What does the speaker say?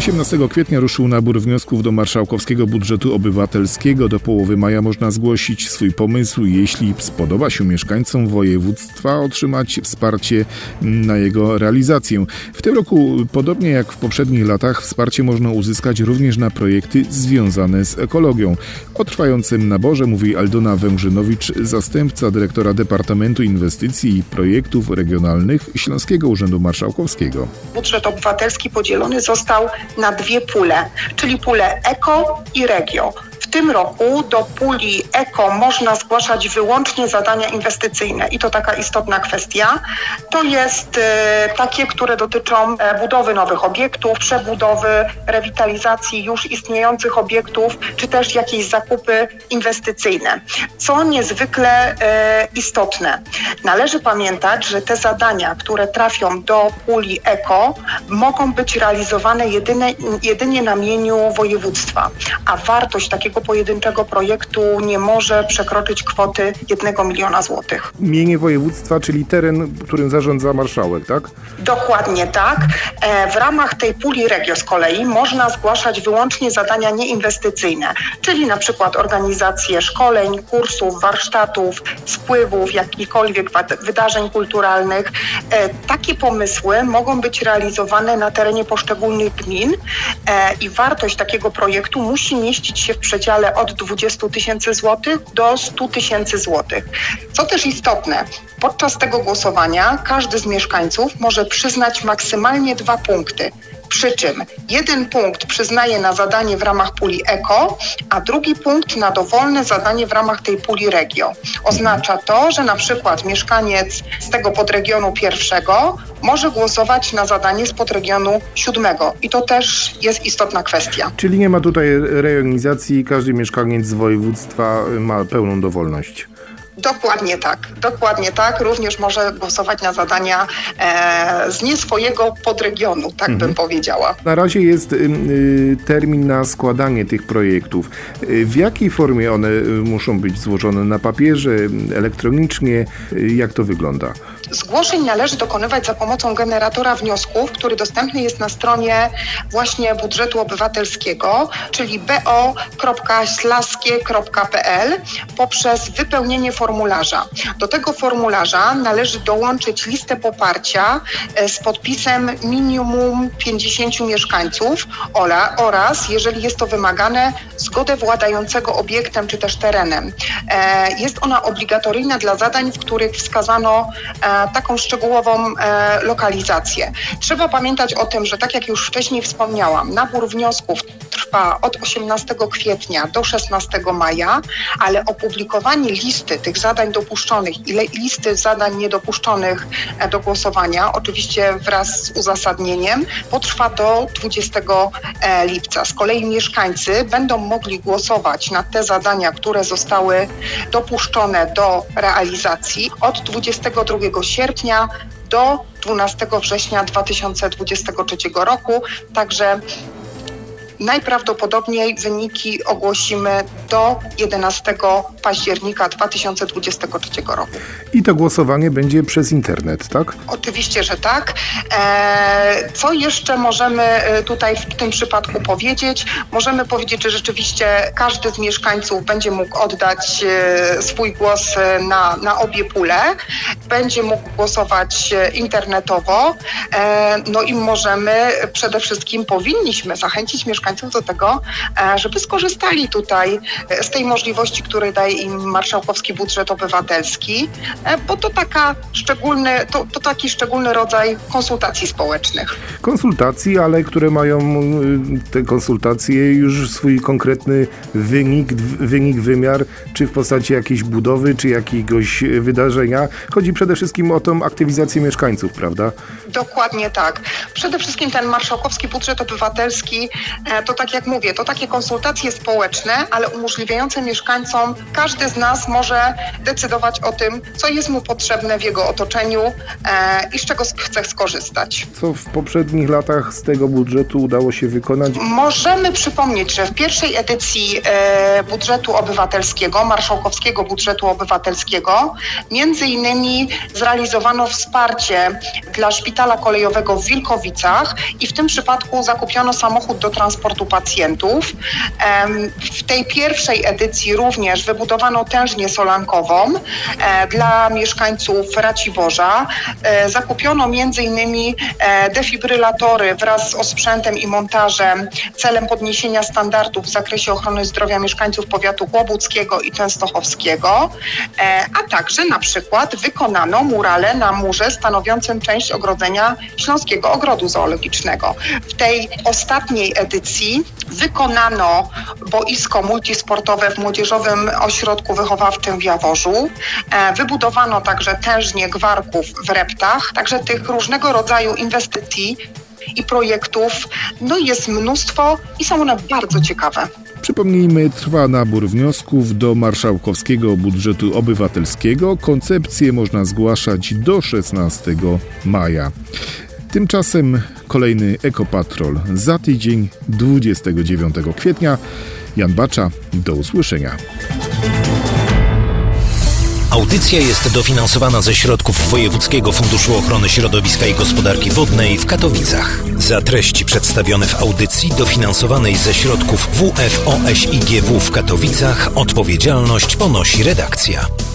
18 kwietnia ruszył nabór wniosków do marszałkowskiego budżetu obywatelskiego. Do połowy maja można zgłosić swój pomysł. Jeśli spodoba się mieszkańcom województwa, otrzymać wsparcie na jego realizację. W tym roku, podobnie jak w poprzednich latach, wsparcie można uzyskać również na projekty związane z ekologią. O trwającym naborze mówi Aldona Węgrzynowicz, zastępca dyrektora Departamentu Inwestycji i Projektów Regionalnych Śląskiego Urzędu Marszałkowskiego. Budżet obywatelski podzielony został na dwie pule, czyli pulę eko i regio. W tym roku do puli eko można zgłaszać wyłącznie zadania inwestycyjne i to taka istotna kwestia. To jest takie, które dotyczą budowy nowych obiektów, przebudowy, rewitalizacji już istniejących obiektów, czy też jakieś zakupy inwestycyjne. Co niezwykle istotne. Należy pamiętać, że te zadania, które trafią do puli eko, mogą być realizowane jedynie na mieniu województwa, a wartość takiego pojedynczego projektu nie może przekroczyć kwoty 1 miliona złotych. Mienie województwa, czyli teren, którym zarządza marszałek, tak? Dokładnie tak. W ramach tej puli regio z kolei można zgłaszać wyłącznie zadania nieinwestycyjne, czyli na przykład organizację szkoleń, kursów, warsztatów, spływów, jakichkolwiek wydarzeń kulturalnych. Takie pomysły mogą być realizowane na terenie poszczególnych gmin i wartość takiego projektu musi mieścić się w przedziale od 20 000 złotych do 100 000 złotych. Co też istotne, podczas tego głosowania każdy z mieszkańców może przyznać maksymalnie 2 punkty. Przy czym 1 punkt przyznaje na zadanie w ramach puli eko, a drugi punkt na dowolne zadanie w ramach tej puli regio. Oznacza to, że na przykład mieszkaniec z tego podregionu pierwszego może głosować na zadanie z podregionu 7. I to też jest istotna kwestia. Czyli nie ma tutaj rejonizacji, każdy mieszkaniec z województwa ma pełną dowolność. Dokładnie tak. Również może głosować na zadania z nie swojego podregionu, tak bym powiedziała. Na razie jest termin na składanie tych projektów. W jakiej formie one muszą być złożone? Na papierze, elektronicznie? Jak to wygląda? Zgłoszeń należy dokonywać za pomocą generatora wniosków, który dostępny jest na stronie właśnie budżetu obywatelskiego, czyli bo.ślaskie.pl poprzez wypełnienie formularza. Do tego formularza należy dołączyć listę poparcia z podpisem minimum 50 mieszkańców oraz, jeżeli jest to wymagane, zgodę władającego obiektem czy też terenem. Jest ona obligatoryjna dla zadań, w których wskazano taką szczegółową lokalizację. Trzeba pamiętać o tym, że tak jak już wcześniej wspomniałam, nabór wniosków trwa od 18 kwietnia do 16 maja, ale opublikowanie listy tych zadań dopuszczonych i listy zadań niedopuszczonych do głosowania, oczywiście wraz z uzasadnieniem, potrwa do 20 lipca. Z kolei mieszkańcy będą mogli głosować na te zadania, które zostały dopuszczone do realizacji od 22 sierpnia do 12 września 2023 roku. Także najprawdopodobniej wyniki ogłosimy do 11 października 2023 roku. I to głosowanie będzie przez internet, tak? Oczywiście, że tak. Co jeszcze możemy tutaj w tym przypadku powiedzieć? Możemy powiedzieć, że rzeczywiście każdy z mieszkańców będzie mógł oddać swój głos na obie pule. Będzie mógł głosować internetowo. No i przede wszystkim powinniśmy zachęcić mieszkańców do tego, żeby skorzystali tutaj z tej możliwości, której daje im marszałkowski budżet obywatelski, bo to taki szczególny rodzaj konsultacji społecznych. Konsultacji, ale które mają te konsultacje już swój konkretny wymiar, czy w postaci jakiejś budowy, czy jakiegoś wydarzenia. Chodzi przede wszystkim o tą aktywizację mieszkańców, prawda? Dokładnie tak. Przede wszystkim ten marszałkowski budżet obywatelski to tak jak mówię, to takie konsultacje społeczne, ale umożliwiające mieszkańcom, każdy z nas może decydować o tym, co jest mu potrzebne w jego otoczeniu i z czego chce skorzystać. Co w poprzednich latach z tego budżetu udało się wykonać? Możemy przypomnieć, że w pierwszej edycji budżetu obywatelskiego, marszałkowskiego budżetu obywatelskiego, między innymi zrealizowano wsparcie dla szpitala kolejowego w Wilkowicach i w tym przypadku zakupiono samochód do transportu pacjentów. W tej pierwszej edycji również wybudowano tężnię solankową dla mieszkańców Raciborza. Zakupiono między innymi defibrylatory wraz z osprzętem i montażem celem podniesienia standardów w zakresie ochrony zdrowia mieszkańców powiatu kłobuckiego i częstochowskiego, a także na przykład wykonano murale na murze stanowiącym część ogrodzenia Śląskiego Ogrodu Zoologicznego. W tej ostatniej edycji wykonano boisko multisportowe w Młodzieżowym Ośrodku Wychowawczym w Jaworzu. Wybudowano także tężnię gwarków w Reptach. Także tych różnego rodzaju inwestycji i projektów jest mnóstwo i są one bardzo ciekawe. Przypomnijmy, trwa nabór wniosków do marszałkowskiego budżetu obywatelskiego. Koncepcje można zgłaszać do 16 maja. Tymczasem kolejny Ekopatrol za tydzień, 29 kwietnia. Jan Bacza, do usłyszenia. Audycja jest dofinansowana ze środków Wojewódzkiego Funduszu Ochrony Środowiska i Gospodarki Wodnej w Katowicach. Za treści przedstawione w audycji dofinansowanej ze środków WFOŚiGW w Katowicach odpowiedzialność ponosi redakcja.